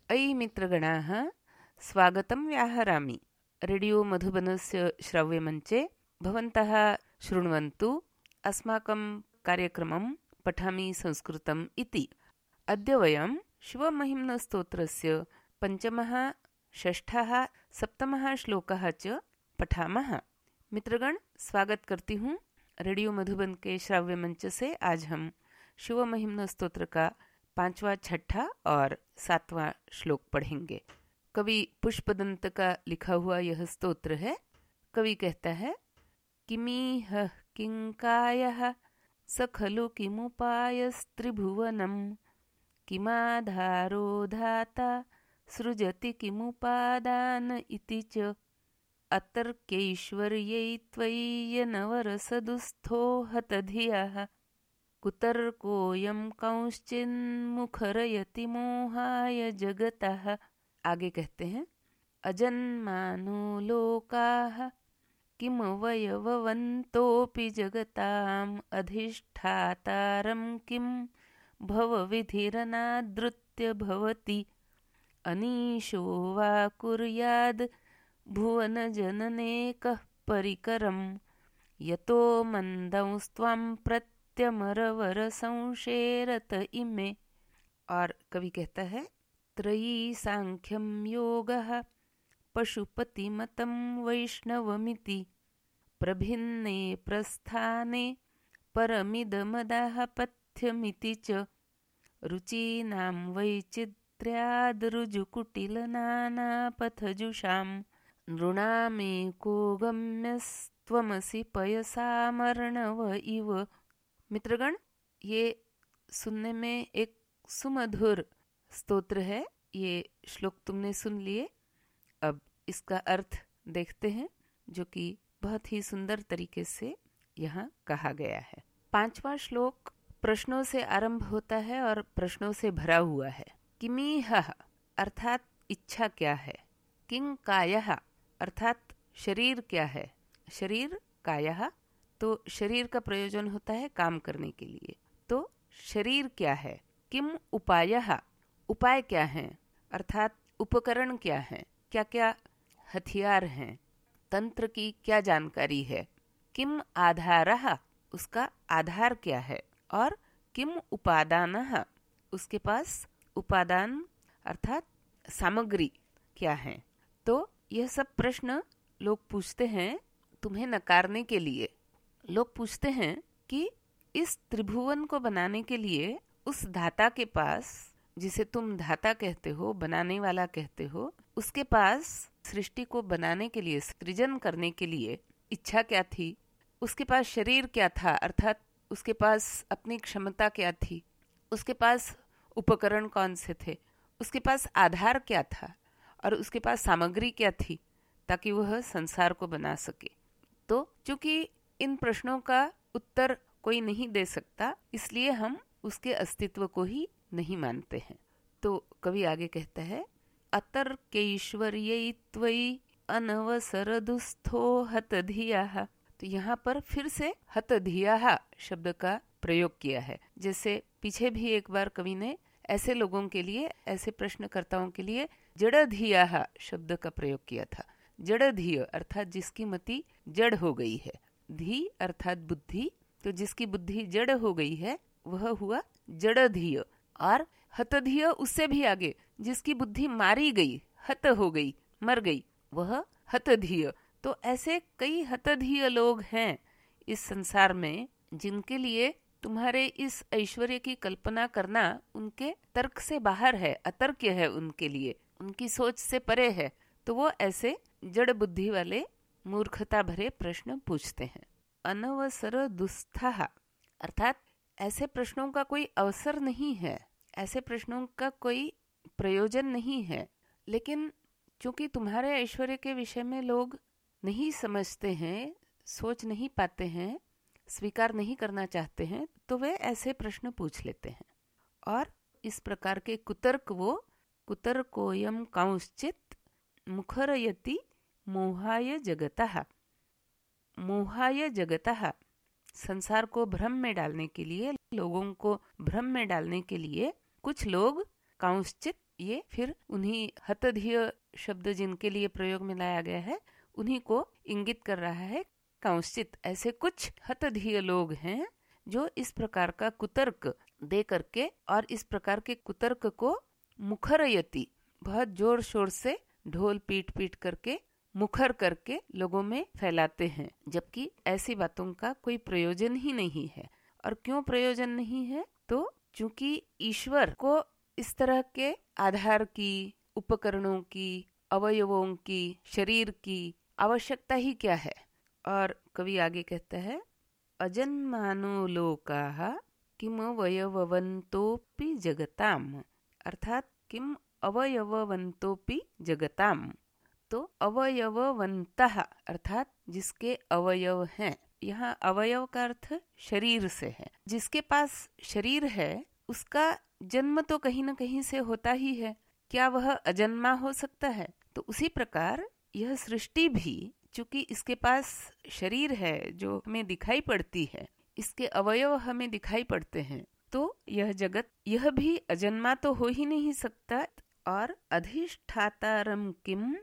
अयि मित्रगणाः स्वागतं व्याहरामि। रेडियो मधुबनस्य श्रव्यमञ्चे भवन्तः शृण्वन्तु अस्माकं कार्यक्रमं पठामि संस्कृतम् इति। अद्य वयं शिवमहिम्नस्तोत्रस्य पञ्चमः, षष्ठः, सप्तमः श्लोकः च पठामः। मित्रगण, स्वागत करती हूँ रेडियो मधुबन के श्राव्य मंच से। आज हम शिव महिम्न स्तोत्र का 5वां, 6ठा और 7वां श्लोक पढ़ेंगे। कवि पुष्पदंत का लिखा हुआ यह स्तोत्र है। कवि कहता है, किमीह किंकायः स खलु किमुपायस्त्रिभुवनम् किमाधारो धाता सृजति किमुपादान इति च अतर्क्यैश्वर्यै त्वय्यनवरसदुस्थो हतधियः कुतर्कोऽयं कंश्चिन्मुखरयति मोहाय जगतः। आगे कहते हैं, अजन्मानो लोकाः किमवयववन्तोऽपि जगताम् अधिष्ठातारं किं भवविधिरनादृत्य भवति अनीशो वा कुर्याद् भुवनजननेकः परिकरम् यतो मन्दंस्त्वां प्रत्यमरवर संशेरत इमे। और कवि कहता है, त्रयी सांख्यम योगः पशुपतिमतं वैष्णवमिति प्रभिन्ने प्रस्थाने परमिदमदाह पथ्यमिति च रुचीनां वैचित्र्याद्रुजुकुटिलनानापथजुषां नृणामेको गम्यस्त्वमसि पयसामर्णव इव। मित्रगण, ये सुनने में एक सुमधुर स्तोत्र है। ये श्लोक तुमने सुन लिए। अब इसका अर्थ देखते हैं, जो कि बहुत ही सुंदर तरीके से यहाँ कहा गया है। 5वां श्लोक प्रश्नों से आरंभ होता है और प्रश्नों से भरा हुआ है। किमीह अर्थात इच्छा क्या है, किं कायः अर्थात शरीर क्या है। शरीर कायः, तो शरीर का प्रयोजन होता है काम करने के लिए। तो शरीर क्या है। किम उपायः, उपाय क्या है अर्थात उपकरण क्या है, क्या क्या हथियार हैं, तंत्र की क्या जानकारी है। किम आधारः, उसका आधार क्या है। और किम उपादानः, उसके पास उपादान अर्थात सामग्री क्या है। तो यह सब प्रश्न लोग पूछते हैं तुम्हें नकारने के लिए। लोग पूछते हैं कि इस त्रिभुवन को बनाने के लिए उस धाता के पास, जिसे तुम धाता कहते हो, बनाने वाला कहते हो, उसके पास सृष्टि को बनाने के लिए, सृजन करने के लिए इच्छा क्या थी। उसके पास शरीर क्या था अर्थात उसके पास अपनी क्षमता क्या थी। उसके पास उपकरण कौन से थे, उसके पास आधार क्या था और उसके पास सामग्री क्या थी ताकि वह संसार को बना सके। तो चूंकि इन प्रश्नों का उत्तर कोई नहीं दे सकता, इसलिए हम उसके अस्तित्व को ही नहीं मानते हैं। तो कवि आगे कहता है, अतर्क्यैश्वर्यै त्वयि अनवसरदुस्थो हतधियः। तो यहाँ पर फिर से हतधियः शब्द का प्रयोग किया है। जैसे पीछे भी एक बार कवि ने ऐसे लोगों के लिए, ऐसे प्रश्नकर्ताओं के लिए जड़धियः शब्द का प्रयोग किया था। जड़धिय अर्थात जिसकी मति जड़ हो गई है, धी अर्थात बुद्धि, तो जिसकी बुद्धि जड़ हो गई है वह हुआ जड़धिय। और हतधिय उससे भी आगे, जिसकी बुद्धि मारी गई, हत हो गई, मर गई, वह हतधिय। तो ऐसे कई हतधिय लोग हैं इस संसार में, जिनके लिए तुम्हारे इस ऐश्वर्य की कल्पना करना उनके तर्क से बाहर है, अतर्क्य है उनके लिए, उनकी सोच से परे है। तो वो ऐसे जड़ बुद्धि वाले मूर्खता भरे प्रश्न पूछते हैं। अनवसर दुस्थः अर्थात ऐसे प्रश्नों का कोई अवसर नहीं है, ऐसे प्रश्नों का कोई प्रयोजन नहीं है। लेकिन चूंकि तुम्हारे ऐश्वर्य के विषय में लोग नहीं समझते हैं, सोच नहीं पाते हैं, स्वीकार नहीं करना चाहते हैं, तो वे ऐसे प्रश्न पूछ लेते हैं। और इस प्रकार के कुतर्क वो कुतर्कोऽयं कांश्चित् मुखरयति मोहाय जगतः। मोहाय जगतः संसार को भ्रम में डालने के लिए, लोगों को भ्रम में डालने के लिए कुछ लोग कांश्चित ये फिर उन्हीं हतधिय शब्द जिनके लिए प्रयोग में लाया गया है उन्हीं को इंगित कर रहा है। कांश्चित ऐसे कुछ हतधिय लोग हैं जो इस प्रकार का कुतर्क दे करके और इस प्रकार के कुतर्क को मुखरयति बहुत जोर शोर से ढोल पीट पीट करके मुखर करके लोगों में फैलाते हैं, जबकि ऐसी बातों का कोई प्रयोजन ही नहीं है। और क्यों प्रयोजन नहीं है? तो चूंकि ईश्वर को इस तरह के आधार की, उपकरणों की, अवयवों की, शरीर की आवश्यकता ही क्या है। और कवि आगे कहता है अजन्मानो लोकाः किम अवयववन्तोऽपि जगताम, अर्थात किम अवयववन्तोऽपि जगताम। तो अवयववन्तः अर्थात जिसके अवयव हैं। यहाँ अवयव का अर्थ शरीर से है। जिसके पास शरीर है उसका जन्म तो कहीं न कहीं से होता ही है। क्या वह अजन्मा हो सकता है? तो उसी प्रकार यह सृष्टि भी, चूंकि इसके पास शरीर है जो हमें दिखाई पड़ती है, इसके अवयव हमें दिखाई पड़ते हैं, तो यह जगत यह भी अजन्मा तो हो ही नहीं सकता। और अधिष्ठातारम किम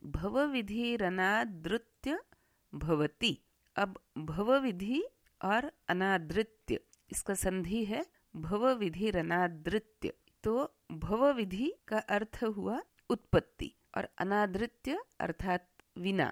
भवविधिरनादृत्य भवति। अब भवविधि और अनादृत्य इसका संधि है भवविधिरनादृत्य। तो भवविधि का अर्थ हुआ उत्पत्ति और अनादृत्य अर्थात बिना।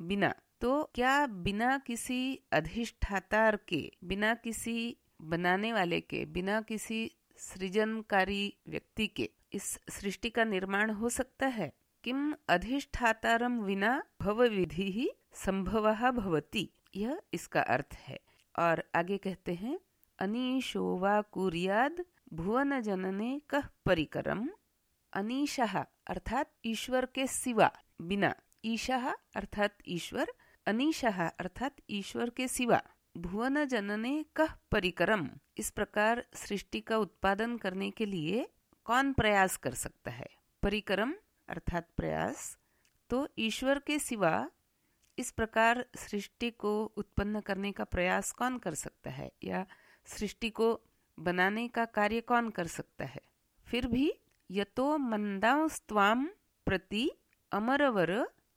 तो क्या बिना किसी अधिष्ठातार के, बिना किसी बनाने वाले के, बिना किसी सृजनकारी व्यक्ति के इस सृष्टि का निर्माण हो सकता है? किम अधिष्ठातारम विना भवविधि ही संभवः भवति, यह इसका अर्थ है। और आगे कहते हैं अनीशो वा कुर्याद भुवन जनने कः परिकरम। अनीशः अर्थात ईश्वर के सिवा, बिना। ईशः अर्थात ईश्वर, अनीशः अर्थात ईश्वर के सिवा। भुवन जनने कः परिकरम, इस प्रकार सृष्टि का उत्पादन करने के लिए कौन प्रयास कर सकता है? परिकरम अर्थात प्रयास। तो ईश्वर के सिवा इस प्रकार सृष्टि को उत्पन्न करने का प्रयास कौन कर सकता है, या सृष्टि को बनाने का कार्य कौन कर सकता है? फिर भी यतो मंदांस्त्वाम प्रति अमरवर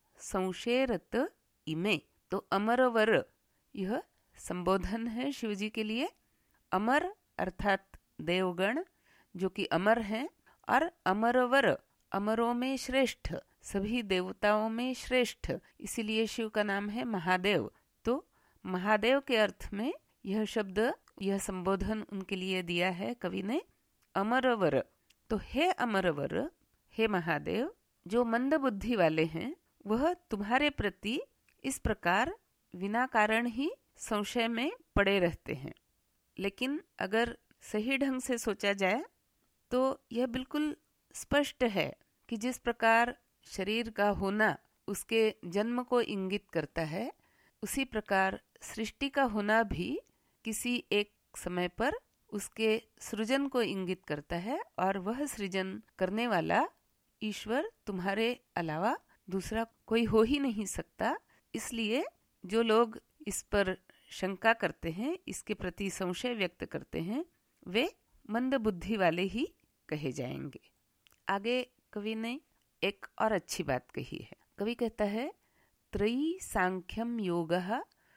संशेरत इमे। तो अमरवर यह संबोधन है शिव जी के लिए। अमर अर्थात देवगण जो कि अमर हैं, और अमरवर अमरों में श्रेष्ठ, सभी देवताओं में श्रेष्ठ, इसीलिए शिव का नाम है महादेव। तो महादेव के अर्थ में यह शब्द, यह संबोधन उनके लिए दिया है कवि ने, अमरवर। तो हे अमरवर, हे महादेव, जो मंद बुद्धि वाले हैं वह तुम्हारे प्रति इस प्रकार बिना कारण ही संशय में पड़े रहते हैं। लेकिन अगर सही ढंग से सोचा जाए तो यह बिल्कुल स्पष्ट है कि जिस प्रकार शरीर का होना उसके जन्म को इंगित करता है, उसी प्रकार सृष्टि का होना भी किसी एक समय पर उसके सृजन को इंगित करता है, और वह सृजन करने वाला ईश्वर तुम्हारे अलावा दूसरा कोई हो ही नहीं सकता। इसलिए जो लोग इस पर शंका करते हैं, इसके प्रति संशय व्यक्त करते हैं, वे मंद बुद्धि वाले ही कहे जाएंगे। आगे कवि ने एक और अच्छी बात कही है। कवि कहता है त्रयी सांख्यम योगः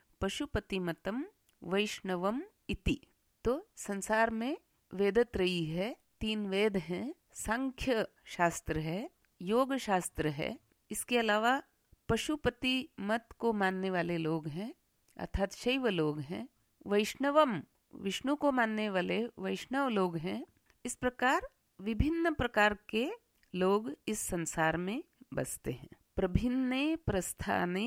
पशुपतिमतम वैष्णवम इति। तो संसार में वेद त्रयी है, 3 वेद हैं, सांख्य शास्त्र है, योग शास्त्र है, इसके अलावा पशुपति मत को मानने वाले लोग हैं अर्थात शैव लोग हैं, वैष्णवम विष्णु को मानने वाले वैष्णव लोग हैं। इस प्रकार विभिन्न प्रकार के लोग इस संसार में बसते हैं। प्रभिन्ने प्रस्थाने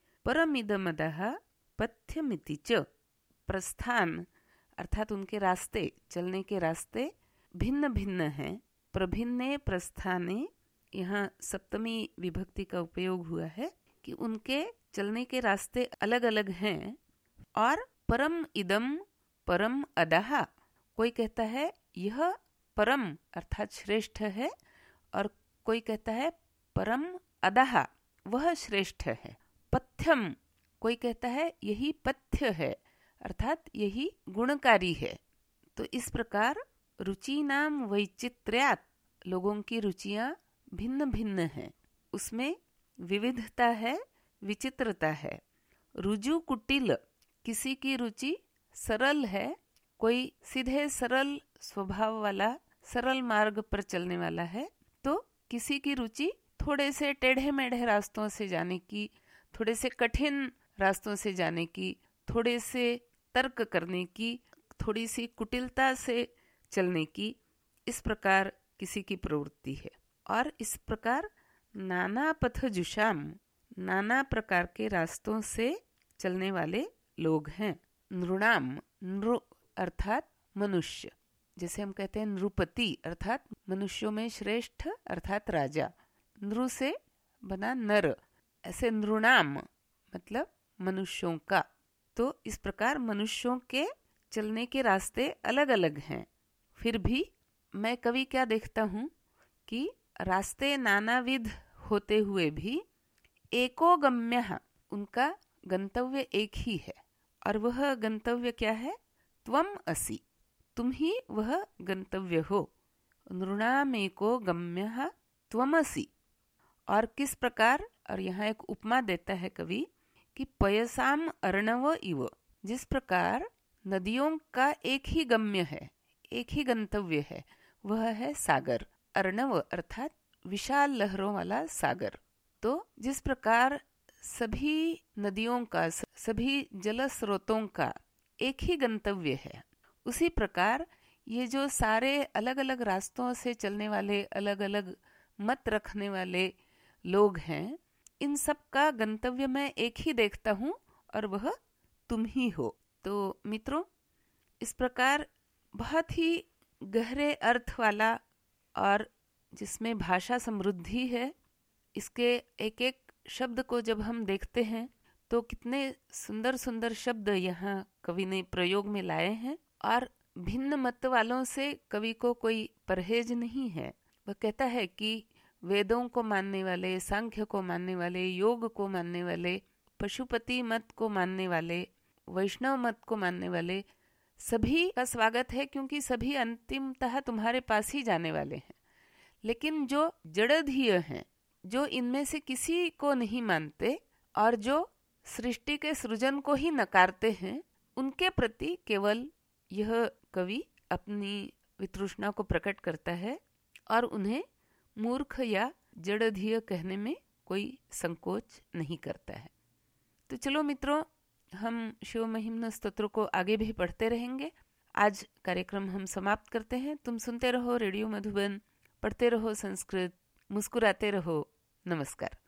परमिदमदः पथ्यमिति च। प्रस्थान अर्थात उनके रास्ते, चलने के रास्ते भिन्न भिन्न हैं। प्रभिन्ने प्रस्थाने, यहाँ सप्तमी विभक्ति का उपयोग हुआ है कि उनके चलने के रास्ते अलग अलग हैं। और परम इदम परम अदः, कोई कहता है यह परम अर्थात श्रेष्ठ है, और कोई कहता है परम अदः वह श्रेष्ठ है। पथ्यम, कोई कहता है यही पथ्य है अर्थात यही गुणकारी है। तो इस प्रकार रुचिनाम वैचित्र्यात् लोगों की रुचियां भिन्न भिन्न हैं, उसमें विविधता है, विचित्रता है। रुजु कुटिल, किसी की रुचि सरल है, कोई सीधे सरल स्वभाव वाला, सरल मार्ग पर चलने वाला है, तो किसी की रुचि थोड़े से टेढ़े मेढ़े रास्तों से जाने की, थोड़े से कठिन रास्तों से जाने की, थोड़े से तर्क करने की, थोड़ी सी कुटिलता से चलने की, इस प्रकार किसी की प्रवृत्ति है। और इस प्रकार नाना पथ जुषाम, नाना प्रकार के रास्तों से चलने वाले लोग हैं। नृणाम, नृ अर्थात मनुष्य, जैसे हम कहते हैं नृपति अर्थात मनुष्यों में श्रेष्ठ अर्थात राजा, नृ से बना नर, ऐसे नृणाम मतलब मनुष्यों का। तो इस प्रकार मनुष्यों के चलने के रास्ते अलग अलग हैं। फिर भी मैं कभी क्या देखता हूँ कि रास्ते नानाविध होते हुए भी एको गम्य, उनका गंतव्य एक ही है। और वह गंतव्य क्या है? त्वम असि, तुम ही वह गंतव्य हो। नृणामेको गम्य त्वमसि। और किस प्रकार, और यहाँ एक उपमा देता है कवि कि पयसाम अर्णव इव, जिस प्रकार नदियों का एक ही गम्य है, एक ही गंतव्य है, वह है सागर। अर्णव अर्थात विशाल लहरों वाला सागर। तो जिस प्रकार सभी नदियों का, सभी जल स्रोतों का एक ही गंतव्य है, उसी प्रकार ये जो सारे अलग अलग रास्तों से चलने वाले, अलग अलग मत रखने वाले लोग हैं, इन सब का गंतव्य मैं एक ही देखता हूँ, और वह तुम ही हो। तो मित्रों, इस प्रकार बहुत ही गहरे अर्थ वाला और जिसमें भाषा समृद्धि है, इसके एक एक शब्द को जब हम देखते हैं तो कितने सुंदर सुंदर शब्द यहाँ कवि ने प्रयोग में लाए हैं। और भिन्न मत वालों से कवि को कोई परहेज नहीं है। वह कहता है कि वेदों को मानने वाले, सांख्य को मानने वाले, योग को मानने वाले, पशुपति मत को मानने वाले, वैष्णव मत को मानने वाले, सभी का स्वागत है, क्योंकि सभी अंतिमतः तुम्हारे पास ही जाने वाले हैं। लेकिन जो जड़धीय हैं, जो इनमें से किसी को नहीं मानते और जो सृष्टि के सृजन को ही नकारते हैं, उनके प्रति केवल यह कवि अपनी वितृष्णा को प्रकट करता है और उन्हें मूर्ख या जड़धीय कहने में कोई संकोच नहीं करता है। तो चलो मित्रों, हम शिव महिम्न स्तोत्र को आगे भी पढ़ते रहेंगे। आज कार्यक्रम हम समाप्त करते हैं। तुम सुनते रहो रेडियो मधुबन, पढ़ते रहो संस्कृत, मुस्कुराते रहो। नमस्कार।